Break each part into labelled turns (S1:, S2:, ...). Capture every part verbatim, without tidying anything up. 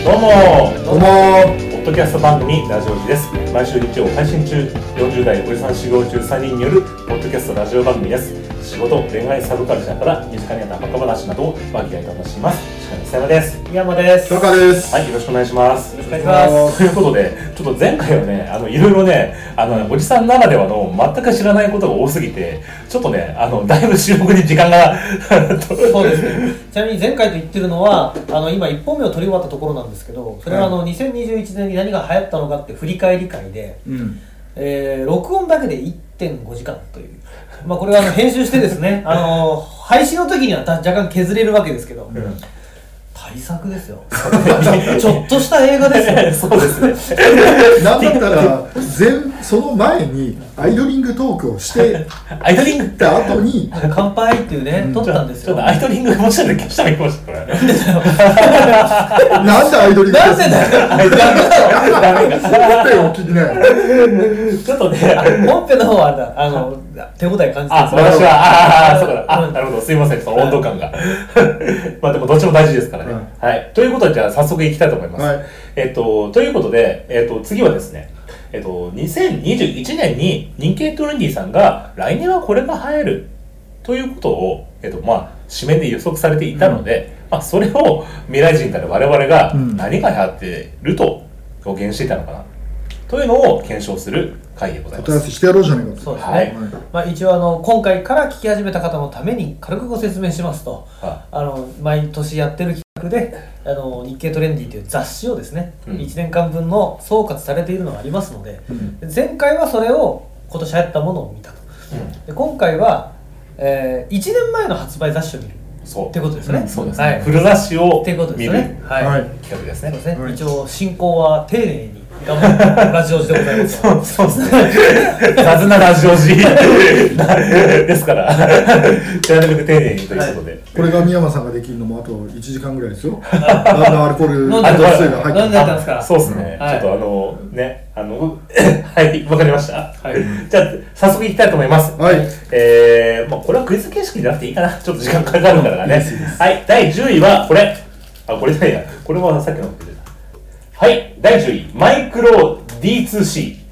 S1: どうも
S2: どうも
S1: ポッドキャスト番組ラジオジです。毎週日曜配信中、よんじゅう代おじさん修行中さんにんによるポッドキャストラジオ番組です。仕事、恋愛、サブカルチャーから身近にあったバカ話などを和気あいと話します。石山です。
S3: 山です。
S2: タカです。
S1: はい、よろしくお願いします。
S3: よろしくお願いします。
S1: ということで、ちょっと前回はね、あのいろいろね、あのおじさんならではの全く知らないことが多すぎて、ちょっとね、あのだいぶ収録に時間が
S3: そうですね。ちなみに前回と言ってるのは、あの今いっぽんめを取り終わったところなんですけど、それはあのにせんにじゅういちねんに何が流行ったのかって振り返り会で、うんえー、録音だけで いってんごじかんという、まあこれはあの編集してですね、あの配信の時には若干削れるわけですけど。うん対策ですよちょっとした映画ですよそうですね
S2: なんだったら前その前にアイドリングトークをして
S1: アイドリング
S2: って後に
S3: 乾杯っていうね、うん、撮ったんですよ。
S1: ちょっとアイドリングもしたら消したらいきましたこれ
S2: なんでアイドリング
S3: なんでだよアイドリング
S2: ダメか本編を聞きない
S1: ちょっとね
S3: 本編の方はあれだあの手応え感じて
S1: あ私はああそうかあなるほどすいませんその温度感がまあでもどっちも大事ですからね、はい、ということでじゃあ早速いきたいと思います、はい、えっとということで、えっと、次はですねえっと、にせんにじゅういちねんに人気トレンディさんが来年はこれが流行るということを、えっとまあ、紙面で予測されていたので、うんまあ、それを未来人から我々が何が流行ってると予言していたのかなというのを検証する回でございます。
S2: お問い合わせしてやろうじゃないかと。
S3: そうですね、はいまあ、一応あの今回から聞き始めた方のために軽くご説明しますと、はあ、あの毎年やってる企画であの日経トレンディという雑誌をですね、うん、いちねんかんぶんの総括されているのがありますので、うん、前回はそれを今年流行ったものを見たと、うん、で今回は、えー、いちねんまえの発売雑誌を見る
S1: そう
S3: ってことですね、
S1: うん、そうですね、はい、古雑誌を見るっていう、
S3: ねはいはい、
S1: 企画ですね、
S3: そうですね、はい、一応進行は丁寧に頑張ってラジオ時でございます
S1: そうそうですね雑なラジオ時ですからなるべく丁寧にということで、はい、
S2: これが宮山さんができるのもあといちじかんぐらいですよだんだんアルコール度数が入って
S3: 飲んでたんですか。
S1: そうですね、はい、ちょっとあのねあのはいわかりました、はい、じゃあ早速いきたいと思います。はいえーまあ、これはクイズ形式じゃなくていいかなちょっと時間かかるからねはいだいじゅういはこれあこれじゃないやこれはさっきのはい、だいじゅういマイクロ ディーツーシー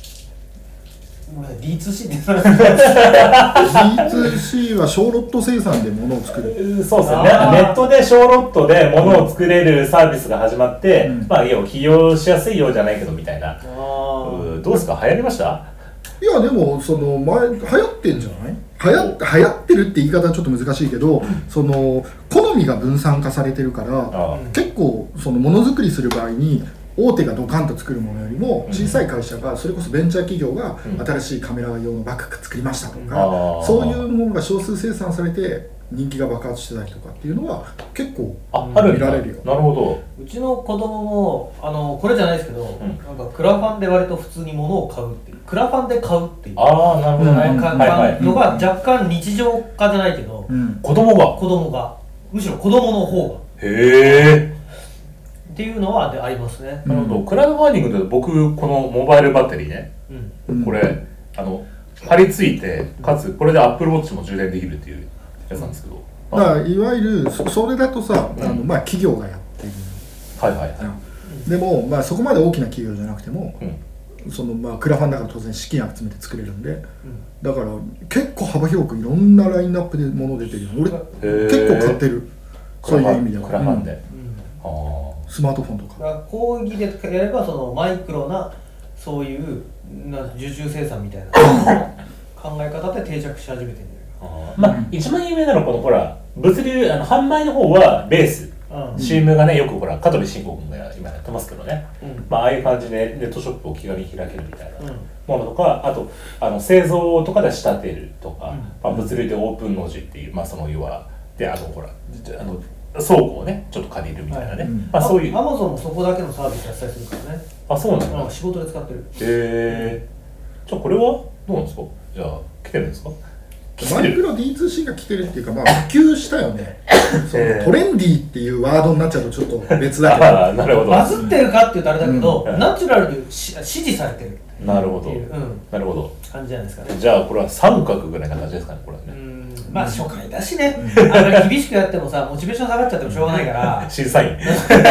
S3: ディーツーシー って ディ
S2: ーツーシー は小ロット生産で物を作る
S1: そうですねネットで小ロットで物を作れるサービスが始まって、うん、まあ要は起業しやすいようじゃないけどみたいなうどうですか流行りました？
S2: いやでもその前流行ってんじゃない流行って流行ってるって言い方はちょっと難しいけど、うん、その好みが分散化されてるから結構そのものづくりする場合に大手がドカンと作るものよりも小さい会社がそれこそベンチャー企業が新しいカメラ用のバッグ作りましたとか、うん、そういうものが少数生産されて人気が爆発してたりとかっていうのは結構見られるよ。
S1: なるほど。
S3: うちの子供もあのこれじゃないですけど、うん、なんかクラファンで割と普通に物を買うっていうクラファンで買うっていう
S1: ああなるほどね、
S3: うん、感のが若干日常化じゃないけど、
S1: うん、子供が
S3: 子供がむしろ子供の方が
S1: へえ
S3: っていうのはありますね。
S1: なるほど。クラウドファンディングで僕このモバイルバッテリーね、うん、これあの貼り付いてかつこれで Apple Watch も充電できるっていうやつなんですけど、
S2: だからいわゆる そ, それだとさ、うん、あのまあ企業がやってる
S1: はいはいはい、
S2: でもまあそこまで大きな企業じゃなくても、うん、そのまあクラファンだから当然資金集めて作れるんで、うん、だから結構幅広くいろんなラインナップで物出てるよ。俺結構買ってるそういう意味では
S1: クラファンで、うん、
S2: あスマートフォンとか
S3: 講義でやればそのマイクロなそういうな受注生産みたいな考え方で定着し始めてるんじゃないか。
S1: あまあ一番有名なのはこのほら物流あの販売の方はベース、うん、シーエム がねよくほら香取慎吾君が今やってますけどね、うん、まあああいう感じでネットショップを気軽に開けるみたいなものとか、あとあの製造とかで仕立てるとか、うんまあ、物流でオープン農地っていうまあその要はであのほらあの倉庫をねちょっと借りるみたいなね、はいうんまあ、そういう
S3: アマゾンもそこだけのサービスやったりするからね。
S1: あそうなんだ、
S3: 仕事で使ってる。
S1: へえー、じゃあこれはどうなんですか？じゃあ来てるんですか？
S2: マイクロ ディーツーシー が来てるっていうかまあ普及したよねそのトレンディーっていうワードになっちゃうとちょっと別だけど
S1: あなるほど
S3: バズってるかっていうとあれだけど、うん、ナチュラルに支持されてる
S1: なるほど、
S3: うん、
S1: なるほど
S3: 感じじゃないですかね。
S1: じゃあこれは三角ぐらいな感じですかねこれはね。
S3: うんうん、まあ初回だしね、うん、あんまり厳しくやってもさモチベーション下がっちゃってもしょうがないから
S1: 審査員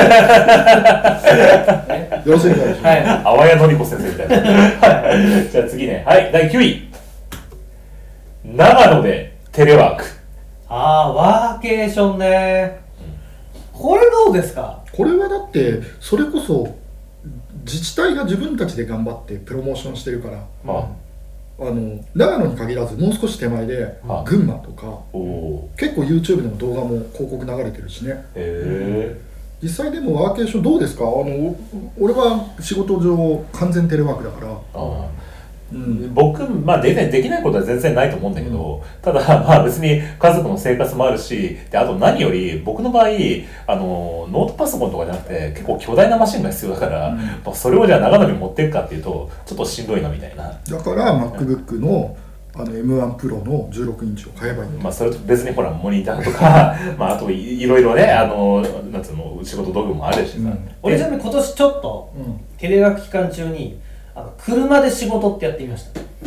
S2: よろしいでしょうか。はい、
S1: あわやのりこ先生みたいなじゃあ次ね、はいだいきゅうい、長野でテレワーク。
S3: ああワーケーションね、うん、これどうですか。
S2: これはだってそれこそ自治体が自分たちで頑張ってプロモーションしてるから、まああの長野に限らずもう少し手前で群馬とか、結構 YouTube でも動画も広告流れてるしね。へー、実際でもワーケーションどうですか。あの俺は仕事上完全テレワークだから、あ、
S1: うん、僕、まあ、で, できないことは全然ないと思うんだけど、うん、ただ、まあ、別に家族の生活もあるし、であと何より僕の場合あのノートパソコンとかじゃなくて結構巨大なマシンが必要だから、うん、まあ、それをじゃあ長野に持っていくかっていうとちょっとしんどいなみたいな。
S2: だから MacBook の、あの エムワン Pro のじゅうろくインチを買えばいいんだ。
S1: まあそれと別にほらモニターとかまああと い, いろいろね、あのなんつうの仕事道具もあるしさ、うん、
S3: 俺ちなみに今年ちょっと、うん、テレワーク期間中にあの車で仕事ってやってみました。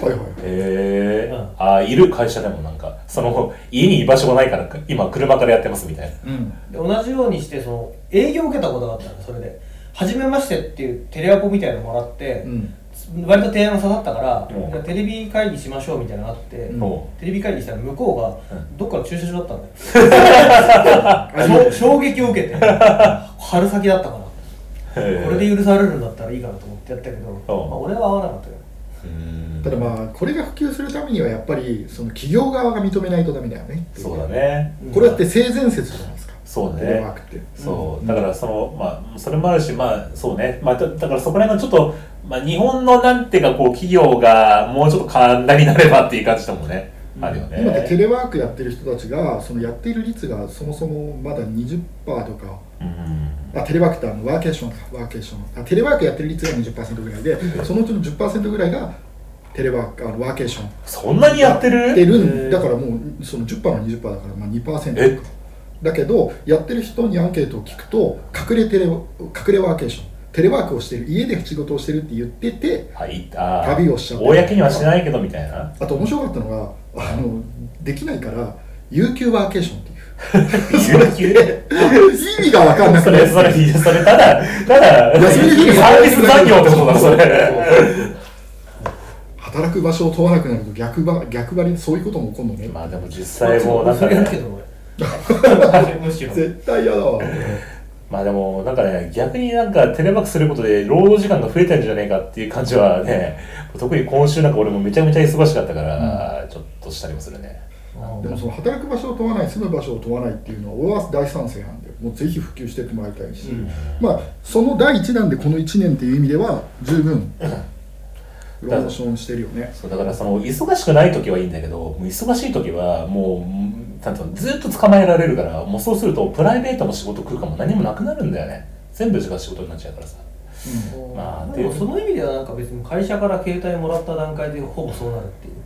S2: はいはい。
S1: へえ、うん、あいる会社でもなんかその家に居場所がないから今車からやってますみたいな、うん、
S3: で同じようにしてその営業を受けたことがあったんで、それで初めましてっていうテレアポみたいなのもらって、うん、割と提案が刺さったから、うん、テレビ会議しましょうみたいなのがあって、うん、テレビ会議したら向こうが、うん、どっかの駐車場だったんだよ衝撃を受けて春先だったかな、これで許されるんだったらいいかなと思ってやったけど、まあ、俺は合わなかったよ。
S2: うん、ただまあこれが普及するためにはやっぱりその企業側が認めないとダメだよね。
S1: そうだね。
S2: これだって性善説じゃないですか。
S1: そうね。
S2: テレワークって。
S1: そう、だからそのまあそれもあるし、まあそうね。まあだからそこら辺がちょっとまあ日本のなんていうかこう企業がもうちょっと簡単になればっていう感じでもね、うん、あるよね。
S2: 今ってテレワークやってる人たちがそのやっている率がそもそもまだ にじゅっパーセント とか。うん、あテレワークってあのワーケーションワーケーションあテレワークやってる率が にじゅっパーセント ぐらいで、うん、そのうちの じゅっパーセント ぐらいがテレワークあのワーケーション。
S1: そんなにやってる？
S2: やってるだからもうその じゅっパーセント の にじゅっパーセント だからまあ にパーセント とかだけど、やってる人にアンケートを聞くと隠れテレ隠れワーケーションテレワークをしてる家で仕事をしてるって言ってて、はい、あ旅をしちゃって
S1: 公にはしないけどみたいな。
S2: あと面白かったのがあのできないから有給ワーケーションっていう
S1: 有給
S2: 意味が分かんない。
S1: それそれそれただただ休みの日にサービス残業ってことだそれ。
S2: 働く場所を問わなくなると逆ば逆張りそういうことも起こるのね。
S1: まあでも実際もうなんかね
S2: 絶対嫌だわ。
S1: まあでもなんかね逆になんかテレワークすることで労働時間が増えてるんじゃないかっていう感じはね、特に今週なんか俺もめちゃめちゃ忙しかったから、うん、ちょっとしたりもするね。
S2: でもその働く場所を問わない住む場所を問わないっていうのは俺は大賛成なんで、もうぜひ普及してってもらいたいし、うん、まあそのだいいちだんでこのいちねんっていう意味では十分プロモーションしてるよね。
S1: そうだからその忙しくない時はいいんだけど、もう忙しい時はもうなんていうのずっと捕まえられるから、もうそうするとプライベートの仕事空間も何もなくなるんだよね。全部が仕事になっちゃうからさ。
S3: うん、まあでもその意味ではなんか別に会社から携帯もらった段階でほぼそうなるっていう、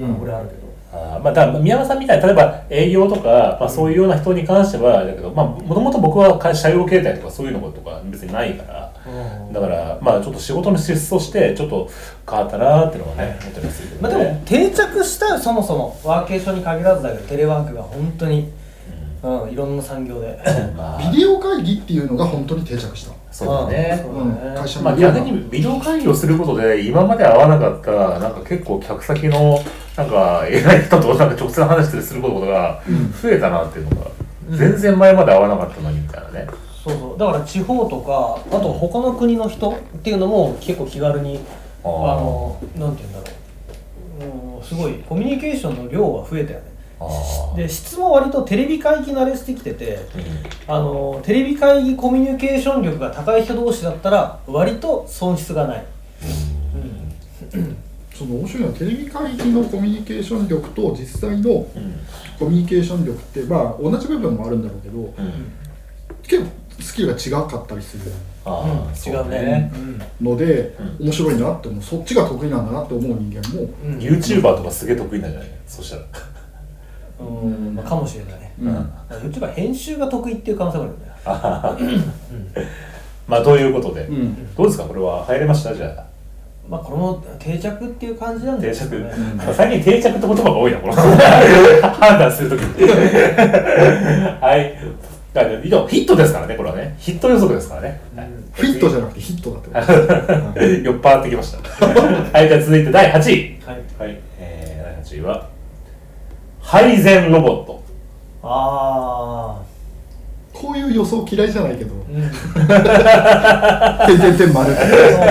S3: うん、これあるけど。
S1: あまあ、だ宮山さんみたいに例えば営業とか、まあ、そういうような人に関してはだけど、まあ、もともと僕は社用携帯とかそういうのとか別にないから、うん、だからまあちょっと仕事の質としてちょっと変わったなっていうのはね思ってますけどね。
S3: まあ、でも定着したそもそもワーケーションに限らずだけどテレワークが本当に、うんうん、いろんな産業で、
S2: まあ、ビデオ会議っていうのが本当に定着した。
S1: そうだね。うん、会社のまあ、逆にビデオ会議をすることで今まで会わなかったなんか結構客先のなんか偉い人となんか直接話したりすることが増えたなっていうのが、うん、全然前まで会わなかったのにみたいなね。
S3: そうそうだから地方とかあと他の国の人っていうのも結構気軽にあのなんていうんだろう、うん、すごいコミュニケーションの量が増えたよね。で質も割とテレビ会議慣れしてきてて、うん、あのテレビ会議コミュニケーション力が高い人同士だったら割と損失がない、
S2: うんうん、その面白いのはテレビ会議のコミュニケーション力と実際のコミュニケーション力ってまあ同じ部分もあるんだろうけど、うん、結構スキルが違かったりする。
S3: あうん、違うね、
S2: うん、ので、うん、面白いなって思う。そっちが得意なんだなって思う人間も、
S1: うん、YouTuber とかすげえ得意なんじゃない？そしたら
S3: うん、まあ、かもしれない、うん、YouTuber 編集が得意っていう可能性もあるよね。
S1: まあということで、うん、どうですかこれは入れましたじゃあ。
S3: まあこれも定着っていう感じなんですよね。
S1: 定着、最近定着って言葉が多いな、この判断するときに。はい。ヒットですからね、これはね。ヒット予測ですからね。
S2: フィットじゃなくてヒットだって
S1: 酔っ払ってきました。はい、じゃあ続いてだいはちい。
S3: はい。
S1: はい、えー、だいはちいは、配膳ロボット。
S3: ああ。
S2: こういう予想嫌いじゃないけど。うん。点点点丸。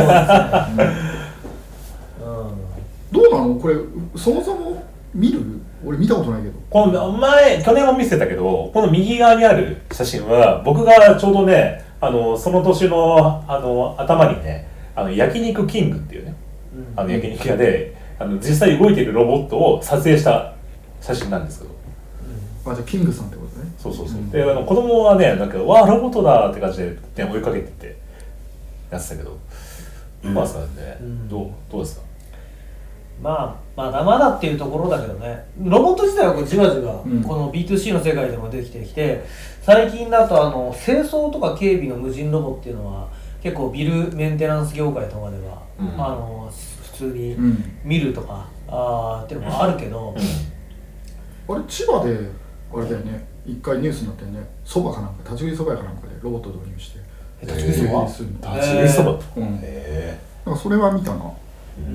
S2: どうなのこれ、そもそも見る？俺見たことないけど。
S1: この前、去年も見せたけど、この右側にある写真は、僕がちょうどね、あの、その年の、あの、頭にね、あの、焼肉キングっていうね、うん、あの、焼肉屋で、あの、実際動いているロボットを撮影した写真なんですけど。
S2: うん、あ、じゃあキングさんってことね。
S1: そうそうそう。うん、で、あの、子供はね、なんか、わあ、ロボットだって感じで、ね、追いかけてって、やってたけど、今はさ、ね、うん、どう、どうですか？
S3: まあ、まだまだっていうところだけどね、ロボット自体はこうじわじわこの ビーツーシー の世界でもできてきて、最近だとあの清掃とか警備の無人ロボっていうのは結構ビルメンテナンス業界とかでは、うん、あの普通に見るとか、うん、あっていうのもあるけど、
S2: うん、あれ千葉であれだよね、一回ニュースになってね、そばかなんか立ち食いそばやかなんかでロボット導入して
S3: 立ち食いそば
S1: 立ち食いそば、うん、へ
S2: え、なんかそれは見たな。
S3: うん、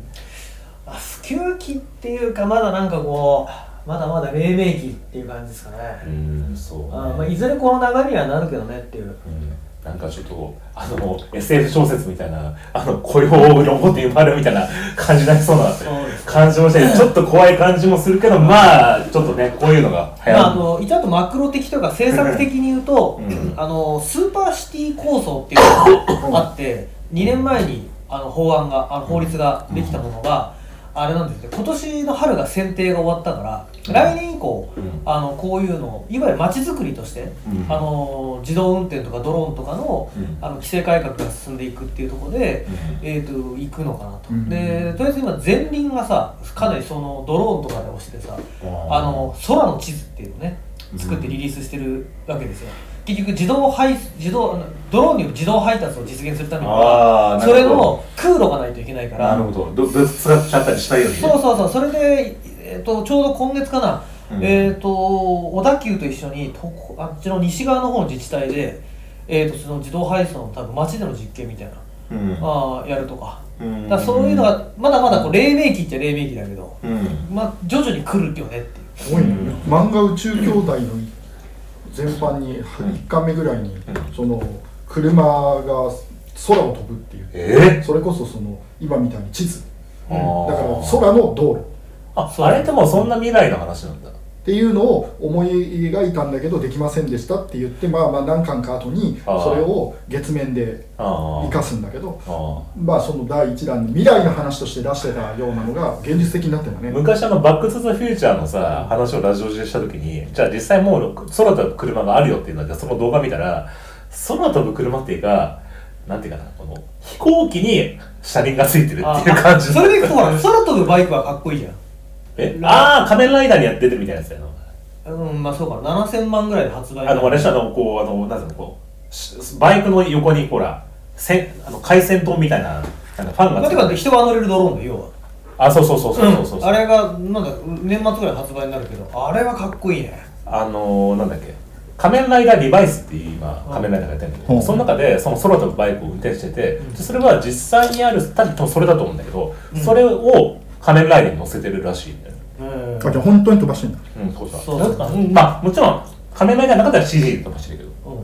S3: 普及期っていうか、まだなんかこうまだまだ黎明期っていう感じですかね。
S1: うん、そうね。
S3: あ、まあ、いずれこの流れにはなるけどねっていう、うん、
S1: なんかちょっとあの エスエフ 小説みたいな、あの雇用ロボって生まれるみたいな感じになりそうな感じもして、ちょっと怖い感じもするけど、まあちょっとね、こういうのが流行る、まあ、あ
S3: の一応あとマクロ的とか政策的に言うと、うん、あのスーパーシティ構想っていうのがあってにねんまえにあの法案があの法律ができたものが、うん、あれなんですね、今年の春が選定が終わったから、うん、来年以降、うん、あのこういうのいわゆる街づくりとして、うん、あの自動運転とかドローンとかの、うん、あの規制改革が進んでいくっていうところで、うん、えーと行くのかなと、うん、でとりあえず今前輪がさかなりそのドローンとかで押してさ、うん、あの空の地図っていうのをね作ってリリースしてるわけですよ。結局自動配自動ドローンによる自動配達を実現するためにはそれの空路がないといけないから、
S1: なるほど、ぶつかっちゃったりしないように、ね、
S3: そうそうそう、それで、えー、とちょうど今月かな、うん、えー、と小田急と一緒にとあっちの西側の方の自治体で、えー、とその自動配送の多分街での実験みたいな、うん、あやるとか、うん、だからそういうのがまだまだこう黎明期っちゃ黎明期だけど、うん、まあ、徐々に来るよねっていう。
S2: すごいね、漫画宇宙兄弟の全般にいっかんめぐらいに、うん、その車が空を飛ぶっていう、えー、それこそその今みたいに地図、うん、だから空の道路、
S1: あ、あれってもうそんな未来の話なんだ
S2: っていうのを思い描いたんだけどできませんでしたって言って、まあまあ何巻か後にそれを月面で生かすんだけど、あまあそのだいいちだんに未来の話として出してたようなのが現実的になってるんだね。
S1: 昔あのバックトゥザフューチャーのさ話をラジオでした時に、じゃあ実際もう空飛ぶ車があるよっていうのは、その動画見たら空飛ぶ車っていうかなんていうかな、この飛行機に車輪がついてるっていう感じ。
S3: それでいくと空飛ぶバイクはかっこいいじゃん。
S1: え、ああ、仮面ライダーにやってるみたいなやつだよな。
S3: うん、まあそうかな、ななせんまんぐらいで発売。
S1: あの、あれしたの、こう、あの、なんていうの、こう、バイクの横に、ほら、せあの回線灯みたいな、なんかファンがついてる。
S3: まあ、人が乗れるドローンだよ、要は。
S1: あ、そうそうそうそうそうそう、うん、
S3: あれが、なんだ、年末ぐらい発売になるけど、あれはかっこいいね。
S1: あのー、なんだっけ、仮面ライダーリバイスっていう今、仮面ライダーがやってるんだけど、うん、その中で、その空飛ぶバイクを運転してて、うん、それは実際にある、多分それだと思うんだけど、うん、それを仮面ライダーに乗せてるらしいんだよ。
S2: あ、じゃあ本当に飛ばしてんだ。
S1: うん、そうそうそう。まあもちろん仮面ライダーの中では シージー で飛ばしてるけど、
S3: うん、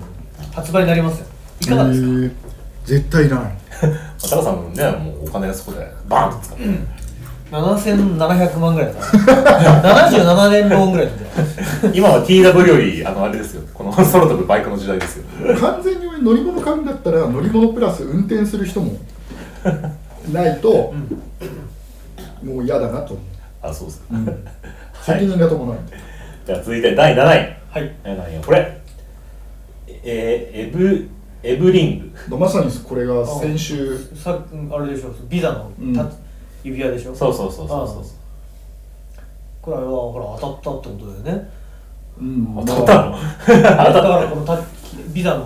S3: 発売になりますよ。いかがですか？えー、
S2: 絶対いらない。
S1: タカさんね、もうお金がそこでバーンと使って、うん、
S3: ななせんななひゃくまんぐらいだな。ななじゅうななねんローンぐらいだ。
S1: 今は ティーダブリュー よりあのあれですよ。この空飛ぶバイクの時代ですよ。
S2: 完全に乗り物買うんだったら乗り物プラス運転する人もないと、うん、もう嫌だなと思う。
S1: あ、そうですか。
S2: うん、責任が伴う、はい。
S1: じゃあ続いてだいなない。
S3: はい。
S1: だいなないこれ、えー、エブエブリン
S2: グ。まさにこれが先週
S3: さあれでしょ、ビザの、うん、指輪でしょ。
S1: そうそうそうそうそう。
S3: これはほら当たったってことだよね。
S1: うん。当たったの？
S3: だからこのたビザの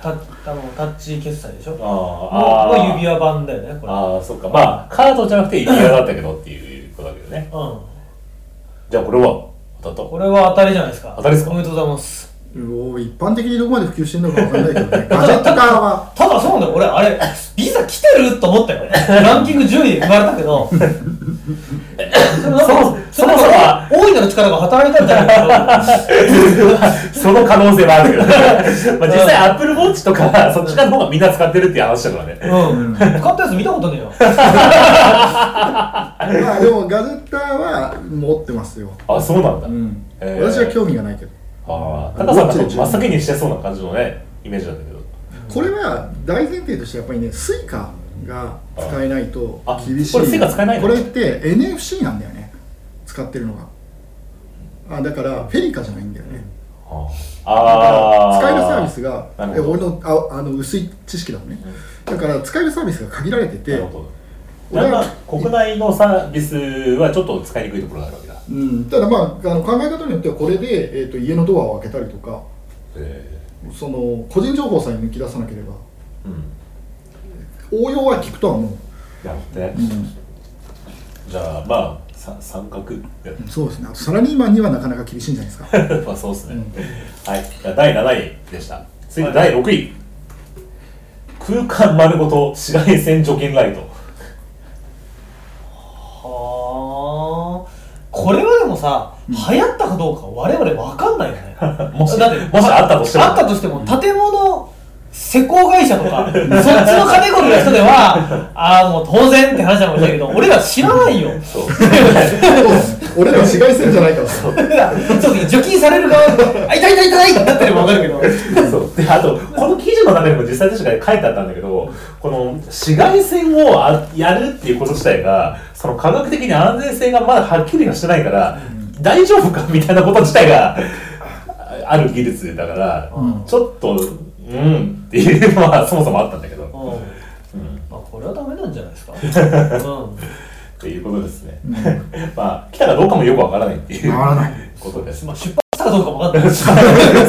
S3: タあのタッチ決済でしょ。
S1: あ
S3: あの指輪版だよねこれ。
S1: ああそっか、まあカードじゃなくて指輪だったけどっていうことだけどね。うん。じゃあこれは当たった。
S3: これは当たりじゃないですか。
S1: 当たりですか。
S3: おめでとうございます。
S2: 一般的にどこまで普及してるのかわかんないけどね。ガジェットカーは
S3: ただそうなんだよ。俺あれビザ来てると思ったよ。ランキングじゅういで生まれたけど。そもそもは大いなる力が働いたんじゃないか
S1: その可能性はあるけど、まあ実際アップルウォッチとかそっち側の方がみんな使ってるっていう話だからね。
S3: うん使ったやつ見たことねえよ。
S2: まあでもガジェッターは持ってますよ。
S1: あ、そうなんだ、
S2: うんえー、私は興味がないけど。
S1: ああ、タカさんが真っ先にしてそうな感じのねイメージなんだけど、
S2: これは大前提としてやっぱりねスイカが使えないと厳しい。
S1: これスイカ使えないの？
S2: これって エヌエフシー なんだよね、使ってるのが。あだからフェリカじゃないんだよね。
S1: ああ
S2: 使えるサービスが俺のああの薄い知識だもんね、うん、だから使えるサービスが限られてて、
S1: 俺は国内のサービスはちょっと使いにくいところがあるわけだ。
S2: うん、ただまあ、あの考え方によってはこれで、えー、と家のドアを開けたりとか、えー、その個人情報さえ抜き出さなければ、うん、応用は効くとは思う。
S1: なるほどね、うん、じゃあまあ三角。
S2: そうですね。あとサラリーマンにはなかなか厳しいんじゃないですか。
S1: まあそうですね、うん、はい。じゃあだいなないでした。続いてだいろくい、空間丸ごと紫外線除菌ライト。
S3: はあ、これはでもさ、うん、流行ったかどうか我々分かんないよね。
S1: もしだってもしあったとしても
S3: あったとしても建物施工会社とかそっちのカテゴリーの人ではああもう当然って話なのかもしれないけど、俺ら知らないよ。そう
S2: 俺ら紫外線じゃないからそう
S3: 除菌される側あ痛い痛い痛いってなってれば分かるけど
S1: そうで、あとこの記事の中にも実際確かに書いてあったんだけど、この紫外線をあやるっていうこと自体がその科学的に安全性がまだはっきりはしてないから、うん、大丈夫かみたいなこと自体がある技術だから、うん、ちょっとうんっていうのはそもそもあったんだけど、うんうん、
S3: まあこれはダメなんじゃないですか。うん、
S1: っていうことですね。うん、まあ来たかどうかもよくわからないっていうことです。
S3: まあ出版したかどうかもわかんない。来たか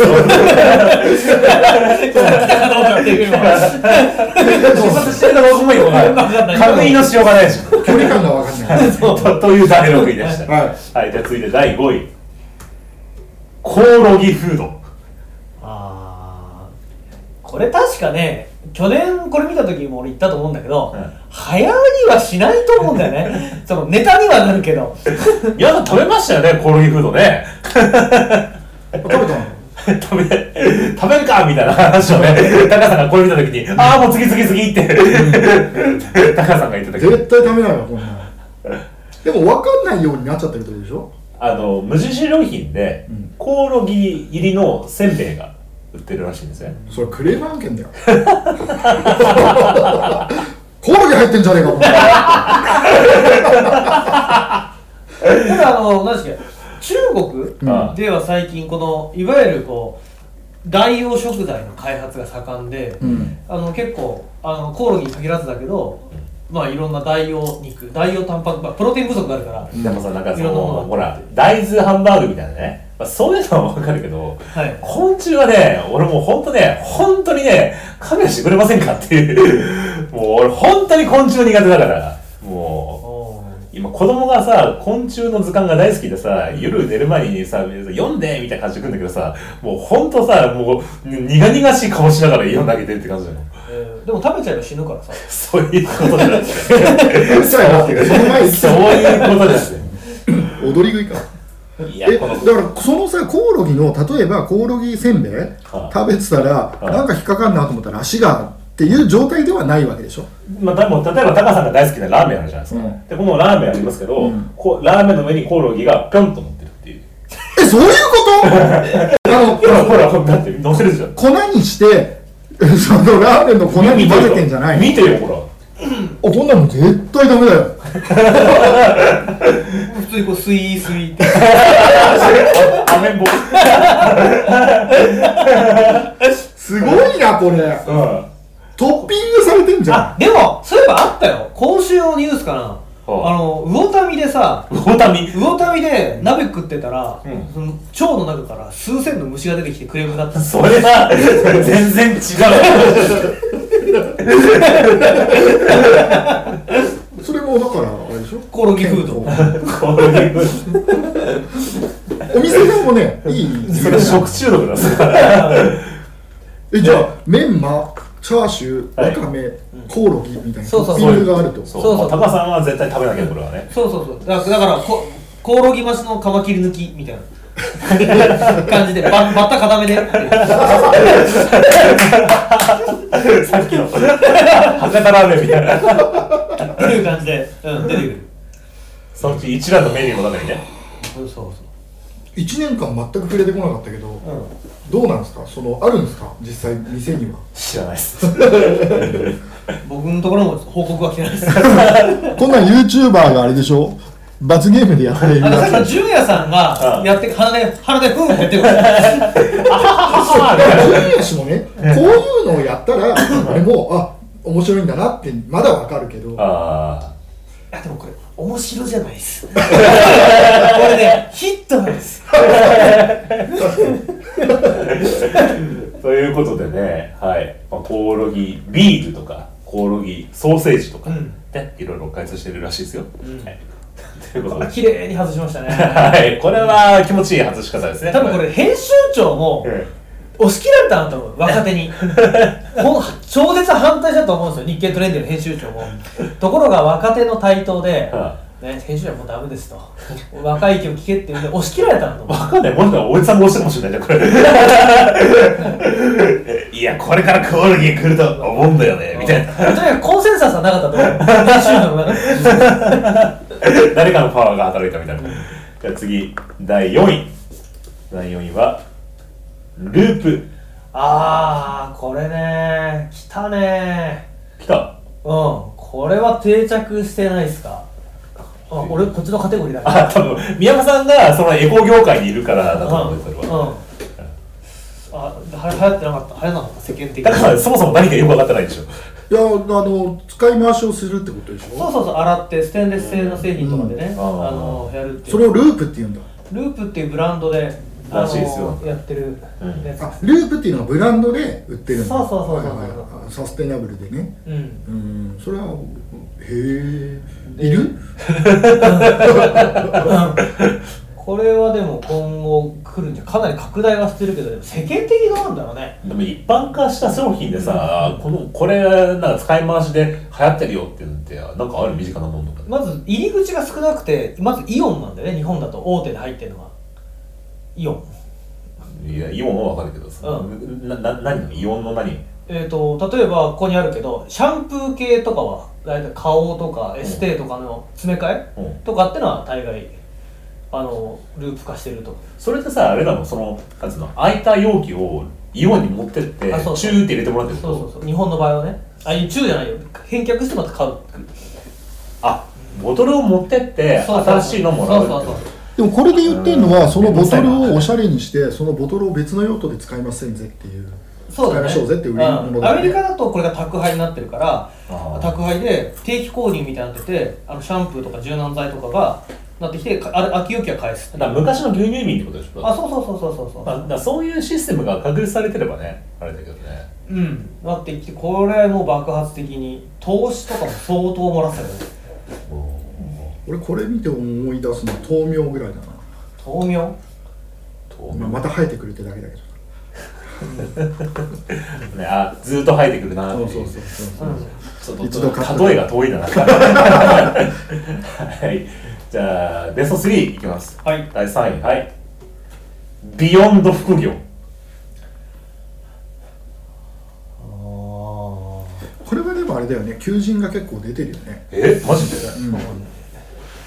S3: どうかっていうのは
S1: 出発してるかどうかもよくわからない。確認のしようがないし、
S2: 距離感がわかんない。
S1: と, というだいろくいでした。はい。はい、じゃあ続いてだいごい、コオロギフード。
S3: これ確かね、去年これ見た時も俺言ったと思うんだけど、うん、流行りはしないと思うんだよね。そのネタにはなるけど。
S1: いや、食べましたよね、コオロギフードね。
S2: 食べたの
S1: 食べ、食べるかみたいな話をね、タカさんがこれ見た時に、ああもう次次次ってタカさんが言ってたけど。
S2: 絶対食べないわ、こんなの。でも分かんないようになっちゃってるってことでしょ。
S1: あの、無印良品で、うん、コオロギ入りのせんべいが売ってるらしいんですね。
S2: それクレーム案件だよ。コオロギ入ってんじゃねえかも。
S3: ただあの何ですか、中国では最近このいわゆるこう代用食材の開発が盛んで、うん、あの結構あのコオロギに限らずだけど、まあいろんな代用肉、代用タンパク、まあ、プロテイン不足があるから。
S1: でもさ、なんかそのほら大豆ハンバーグみたいなね。まあ、そういうのは分かるけど、はい、昆虫はね、俺もう本当ね、本当にね、勘弁してくれませんかっていう、もう俺本当に昆虫苦手だから、もう、今子供がさ、昆虫の図鑑が大好きでさ、夜寝る前にさ、読んでみたいな感じで来るんだけどさ、もう本当さ、もう苦々しい顔しながら読んであげてるって感じだよ。
S3: えー、でも食べちゃえば死ぬからさ。
S1: そういうことじゃない。そういうことですよ。
S2: 踊り食いか。いやえだからそのさ、コオロギの例えばコオロギせんべい、はあ、食べてたら、はあ、なんか引っかかんなと思ったら足がっていう状態ではないわけでしょ。
S1: まあ、でも例えばタカさんが大好きなラーメンあるじゃないですか、うん、でこのラーメンありますけど、うん、こラーメンの上にコオロギがピョンと乗ってるっていう。
S2: え、そういうことあの
S1: ほらほらほらだって乗せるじゃん。
S2: 粉にしてそのラーメンの粉に混ぜてんじゃないの。
S1: 見てよほら。
S2: あ、こんなの絶対ダメだよ。
S3: 普通にこうスイースイって
S1: アメンボ
S2: すごいなこれ、うん、トッピングされてんじゃん。
S3: あ、でもそういえばあったよ、今週のニュースかな。 あの魚民でさ
S1: 魚民
S3: 魚民で鍋食ってたら、うん、その腸の中から数千の虫が出てきてクレームだった。
S1: それは全然違う
S2: それもだからあれでしょ、
S3: コオロギフード
S1: コオロギフー
S2: ドお店側もねいい
S1: それ食中毒だ
S2: えじゃあメンマチャーシュー、わかめ、コオロギみたいなトッピングがあると。
S1: そうそう。タカさんは絶対食べなきゃこれはね。
S3: そうそうそう。だからコオロギマスのカマキリ抜きみたいな感じでバッタ固めで。
S1: さっきの博多ラーメンみたいな。
S3: っていう感じで、うん出てくる。
S1: そのうち一覧のメニューの中にね。
S3: そうそう。
S2: 一年間全く触れてこなかったけど。どうなんですか、そのあるんですか実際店には。
S1: 知らないです
S3: 僕のところも報告は来てないです
S2: こんなん YouTuber があれでしょ、罰ゲームでやってるやつ。
S3: さっきの純也さんがやって鼻で鼻でフンってやってる
S2: 純也氏もね、こういうのをやったら俺もあ面白いんだなってまだわかるけど、
S1: あ
S3: あでもこれ面白じゃないですこれねヒットなんです
S1: ということでね、はい、まあ、コオロギビールとかコオロギソーセージとか、うん、ね、いろいろ開発してるらしいですよ。うん、はい、ということで、
S3: 綺麗に外しましたね。
S1: はい、これは気持ちいい外し方ですね。
S3: 多分これ編集長も押し切られたんだと思う、若手に。超絶反対したと思うんですよ、日経トレンディの編集長も。ところが若手の台頭で。はあね、編集はもうダメですと若い意見を聞けって言うんで押し切られたんだと思う。
S1: 分かんない、もしかしたらおじさんも押したかもしれないねこれいやこれからコオロギ来ると思うんだよねみたいな。
S3: とにかくコンセンサスはなかったと思う編集の中で
S1: 誰かのパワーが働いたみたいな。じゃあ次だいよんい。だいよんいはループ。
S3: あーこれね来たね
S1: 来た。
S3: うんこれは定着してないですか。あ俺こっちのカテゴリーだね。
S1: あ多分宮山さんがそのエコ業界にいるからだと思う、それは。うん、
S3: あは流行ってなかった、流行らなかった世間的に。
S1: だからそもそも何かよく分かってないでしょ。
S2: いやあの使い回しをするってことでしょ。
S3: そうそうそう、洗ってステンレス製の製品とかでね、うん、あのやるっていう。
S2: それをループって言うんだ。
S3: ループっていうブランドで
S1: らしいですよ
S3: やってるやつ、うん、
S2: あループっていうのはブランドで売ってるんだ。
S3: そうそうそうそう、はいはい
S2: はい、サステナブルでね。
S3: うん、
S2: うんそれはへえいる
S3: これはでも今後来るんじゃかなり拡大はしてるけど、でも世間的にどうなんだろうね。
S1: でも一般化した商品でさ、うん、このこれなんか使い回しで流行ってるよっていうのってなんかある身近なものとか、ね、
S3: まず入り口が少なくて、まずイオンなんだよね、日本だと大手で入ってるのはイオ
S1: ン。いやイオンは分かるけどさ、うん、なな何イオンの何。
S3: えーと例えばここにあるけどシャンプー系とかは大体花王とかエステとかの詰め替え、うん、とかってのは大概あのループ化してると。
S1: それってさあれだもん、そのなんつうの空いた容器をイオンに持ってってチューって入れてもらってると。
S3: そうそうそう、日本の場合はね、ああいうチューじゃないよ、返却してまた買う。
S1: あボトルを持ってって新しいのもらうって。そうそうそうそう。
S2: でもこれで言ってるのはそのボトルをおしゃれにしてそのボトルを別の用途で使いませんぜっていう。
S3: そうだね、
S2: 使いましょうぜって売り物だね。
S3: アメリカだとこれが宅配になってるから、宅配で定期購入みたいになってて、あのシャンプーとか柔軟剤とかがなってきて、あれ空き容器は返す。
S1: だから昔の牛乳瓶ってことでしょ。
S3: あ、そうそうそうそうそうそう。
S1: だからそういうシステムが確立されてればね、あれだけどね。
S3: うん。なってきて、これもう爆発的に投資とかも相当漏らせる。
S2: 俺これ見て思い出すのは豆苗ぐらいだな。
S3: 豆苗？
S2: 豆苗また生えてくるってだけだけど。
S1: ね、あずっと生えてくるなっていう。
S2: そうそうそうそう。
S1: ちょっと例えが遠いな。はい。じゃあベストスリーいきます。
S3: はい。
S1: だいさんい、はい。ビヨンド副業。
S2: これはでもあれだよね。求人が結構出てるよね。
S1: えマジで？うん、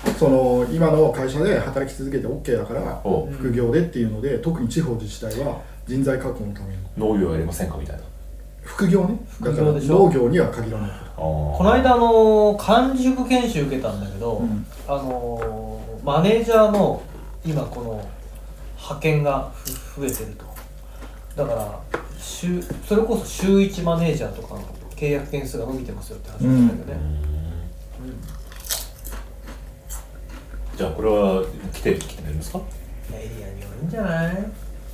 S2: その今の会社で働き続けて OK だから副業でっていうので、特に地方自治体は人材確保のために
S1: 農業やりませんかみたいな。
S2: 副業ね。だから農業には限らない。
S3: この間あの完熟研修受けたんだけど、うん、あのマネージャーの今この派遣が増えてると。だから週それこそ週いちマネージャーとかの契約件数が伸びてますよって話なんだけどね。
S1: じゃあこれは来て来てみますか。
S3: エリアにはいいんじゃない。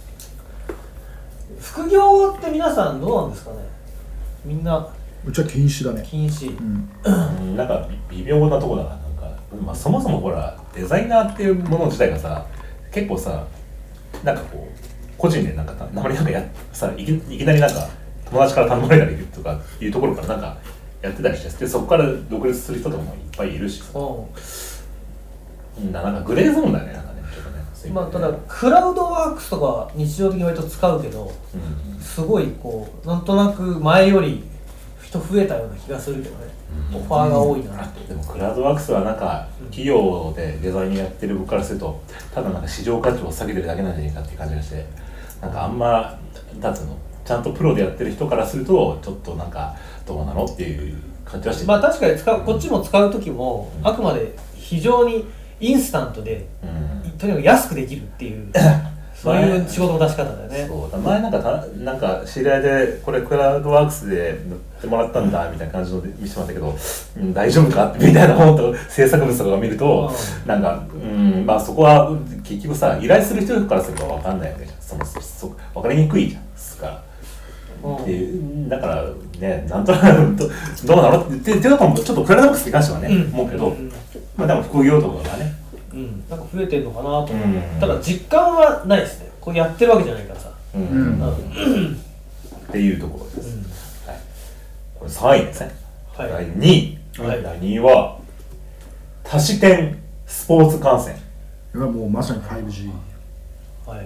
S3: 副業って皆さんどうなんですかね。みんな
S2: うちは禁止だね。
S3: 禁止、
S1: うん、なんか微妙なとこだな。なんか、まあ、そもそもほらデザイナーっていうもの自体がさ結構さなんかこう個人でなんかたまになんかやさいき、いきなりなんか友達から頼まれたりとかいうところからなんかやってたりして、そこから独立する人とかもいっぱいいるしさ、うん、なんかグレーゾーンだね。なんかねちょっとね。
S3: まあ、ただクラウドワークスとか日常的に割と使うけど、うん、すごいこうなんとなく前より人増えたような気がするけどね、うん、オファーが多いなって、
S1: うん、でもクラウドワークスはなんか企業でデザインやってる僕からするとただなんか市場価値を下げてるだけなんじゃないかっていう感じがして、なんかあんまなんつうのちゃんとプロでやってる人からするとちょっとなんかどうなのっていう感じはしてる。
S3: まあ確かに使うこっちも使う時も、うん、あくまで非常にインスタントで、うん、とにかく安くできるっていうそういう仕事の出し方だよね。
S1: そうだ、前なんかたなんか知り合いでこれクラウドワークスで塗ってもらったんだみたいな感じの見せてもらったけど、うん、大丈夫かみたいな本当制作物とかを見ると、うん、なんかうんまあそこは結局さ依頼する人からすると分かんないわけじゃん。そのそ分かりにくいじゃんですから。でだからね、なんとなくどうなのってっていうかもちょっとクラウドワークスに関してはね、うん、思うけど、うん、まあでも副業とかがね、
S3: うん、なんか増えてるのかなと思って、うん、ただ実感はないですね。これやってるわけじゃないからさ、うんうん、
S1: っていうところです、うんはい、これさんいですね、はい、だいにい、はい、だいにいは多視点スポーツ観戦。
S2: これはもうまさに ファイブジー、
S3: はい、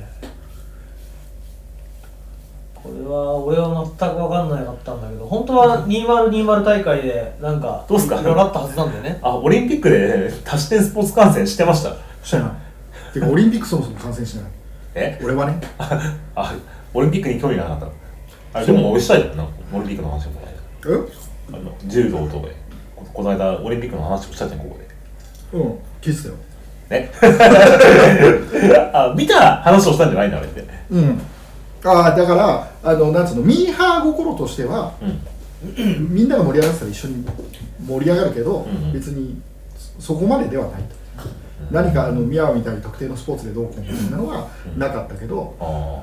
S3: これは俺は全く分かんなかったんだけど、本当はにせんにじゅう大会でなんか
S1: どうすか
S3: いろいろあったはずなんだよね。
S1: あ、オリンピックで多視点スポーツ観戦してました。
S2: してない。てかオリンピックそもそも観戦してない。え？俺はね。
S1: あ、オリンピックに興味がなかった。あれでも俺したいじゃんな、オリンピックの話も。
S2: え？
S1: あの柔道とかこ, この間オリンピックの話をしたじゃんここ
S2: で。うん、聞いてたよ。
S1: ね。あ、見た話をしたんじゃないんだあれって。
S2: うん。ああだからあのなんつうのミーハー心としては、うん、みんなが盛り上がってたら一緒に盛り上がるけど、うん、別にそこまでではないと、うん、何かあのミヤみたいに特定のスポーツでどうこうみたいなのはなかったけど、うん、あ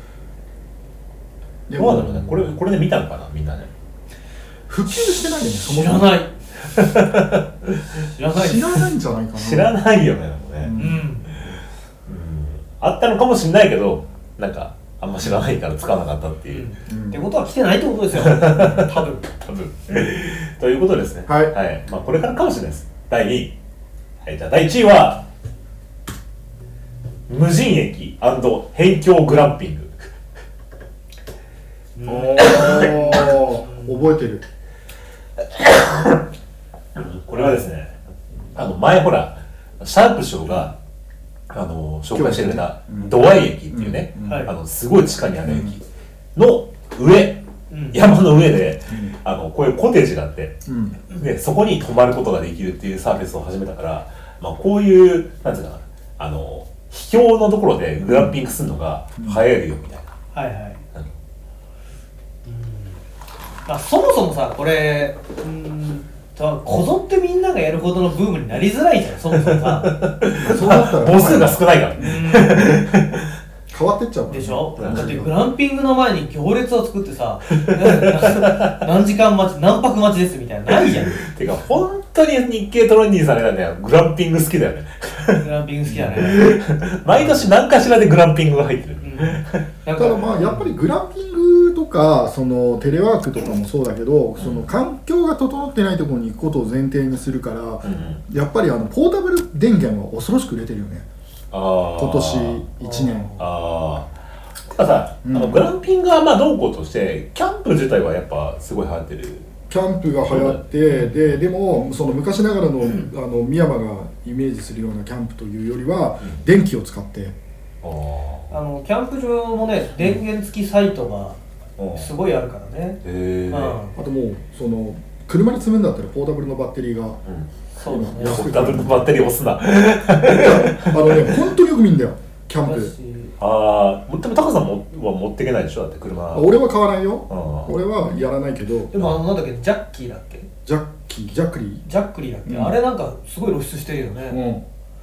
S1: でもどうだろうね、これこれで見たのかなみんなね。
S2: 普及してないよね。
S3: そもそも知らない知らない
S2: 知らないんじゃないかな。
S1: 知らないよね、ね、うんうん、あったのかもしれないけどなんかあんま知らないから使わなかったっていう、
S3: うん、ってことは来てないってことですよ多分
S1: 多分ということですね。
S2: はい、
S1: はい、まあこれからかもしれないです。だいにい、はい、じゃあだいいちいは無人駅&辺境グランピング。
S2: おー覚えてる
S1: これはですね、あの前ほらシャープ賞があの紹介してくれたドアイ駅っていうね、うんうん、あのすごい地下にある駅の上、うん、山の上で、うん、あのこういうコテージがあって、うん、でそこに泊まることができるっていうサービスを始めたから、まあ、こういうなんていうかな、あの秘境のところでグランピングするのが流行るよみたいな、
S3: はいはい、うん、あそもそもさこれうんこぞってみんながやるほどのブームになりづらいじゃん、そもそもさ
S2: そうだったら
S1: 母数が少ないから
S2: 変わってっちゃう
S3: でしょ。だってグランピングの前に行列を作ってさ何時間待ち何泊待ちですみたいなないじゃん
S1: てか本当に日経トレンディさんがねグランピング好きだよね
S3: グランピング好きだね
S1: 毎年何かしらでグランピングが入ってる、うん、
S2: だからまあやっぱりグランピングとかそのテレワークとかもそうだけど、うん、その環境が整ってないところに行くことを前提にするから、うん、やっぱりあのポータブル電源は恐ろしく売れてるよね。あ今年いちねん。
S1: ああ。たださ、うん、あのグランピングはまあどうこうとしてキャンプ自体はやっぱすごい流行ってる。
S2: キャンプが流行って、ででもその昔ながらの、うん、あの深山がイメージするようなキャンプというよりは、うん、電気を使って。
S3: あのキャンプ場もね電源付きサイトがすごいあるからね。へ
S2: うん、あともうその車に積むんだったらポータブルのバッテリーが。うん
S3: そうですね。
S1: ポータブルのバッテリー押すな。あ
S2: のね本当によく見るんだよキャンプで。
S1: ああ、でもタカさんもは持っていけないでしょだって車。
S2: 俺は買わないよ。俺はやらないけど。
S3: でもあのなんだっけジャッキーだっけ？
S2: ジャッキージャックリー
S3: ジャックリーだっけ、うん、あれなんかすごい露出してるよね。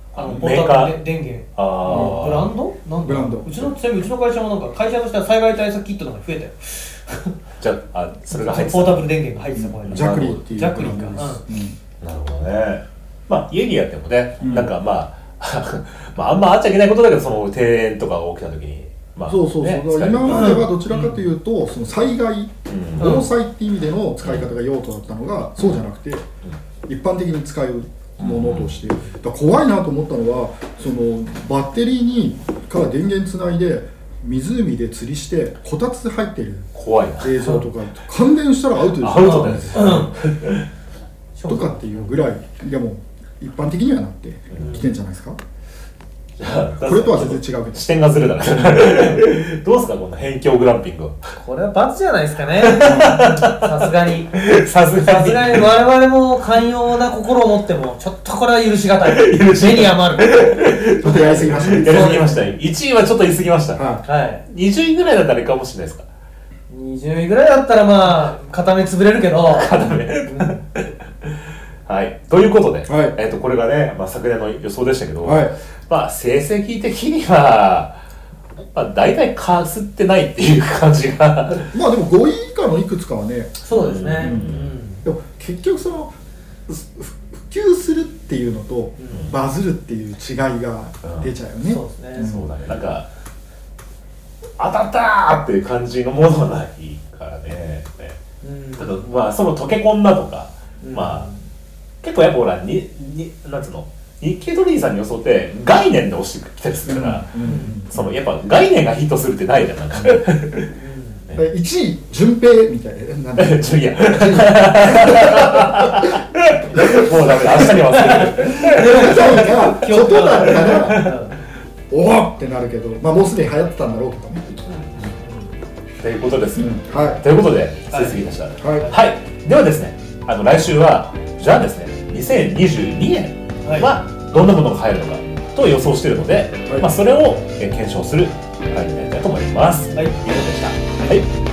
S3: あのポータブル電源
S1: あ
S3: ブランドなん
S2: ブランド
S3: うちのちなみにうちの会社もなんか会社としては災害対策キットとか増えたよ
S1: じゃあ、あそれが入って
S3: たポータブル電源が入ってたこれ
S2: ジャクリーっていう
S3: ジャクリーか、うん、
S1: なるほどね。まあ家にやってもね、うん、なんかまあまああんまあっちゃいけないことだけど、その停電とかが起きた時に、まあ、
S2: そうそうそう、ね、今まではどちらかというと、うん、その災害、うん、防災っていう意味での使い方が用途だったのが、うん、そうじゃなくて、うん、一般的に使うものとして、うん、だ怖いなと思ったのは、そのバッテリーにから電源つないで湖で釣りしてこたつ入ってる映像とか感電したらアウトですよ。
S1: アウトですよ、
S2: うん、とかっていうぐらいでも一般的にはなってきてんじゃないですか。これとは全然違うけど
S1: 視点がずれたねどうですかこんな辺境グランピング。
S3: これは罰じゃないですかねさすがにさすがに我々も寛容な心を持ってもちょっとこれは許しがたい目に余る
S2: ちょっとやりすぎましたね
S1: やりすぎましたね。いちいはちょっと言い過ぎました、
S3: はい、
S1: にじゅういぐらいだったらいいかもしれないですか。
S3: にじゅういぐらいだったらまあ片目潰れるけど
S1: 片目はい、ということで、
S2: はい、
S1: えー、とこれがね、まあ、昨年の予想でしたけど、
S2: はい、
S1: まあ、成績的には、まあ、大体かすってないっていう感じが
S2: まあでもごい以下のいくつかはね、
S3: そうですね、うん
S2: うん、でも結局その普及するっていうのと、うん、バズるっていう違いが出ちゃうよね、
S3: うん、そうですね、
S1: うん、そうだね、なんか当たったーっていう感じのものはないからね、ね、うん、ただまあその溶け込んだとか、うん、まあ結構やっぱほらにになんつうの日経トレーディングさんの予想って概念で押してきたりするから、うんうん、そのやっぱ概念がヒットするってないじゃんなんか
S2: いちい順平みたいな。なん
S1: いやもうダメだ、明日に忘れる
S2: ことだったらおおってなるけど、まあもうすでに流行ってたんだろうけどね。
S1: ということです、うん、
S2: はい、
S1: ということで失礼すぎました。はい、はい、ではですね、あの来週はじゃあですねにせんにじゅうにねんはどんなものが入るのかと予想しているので、はい、まあ、それを検証する回になりたいと思います。はい、以上でした。はい。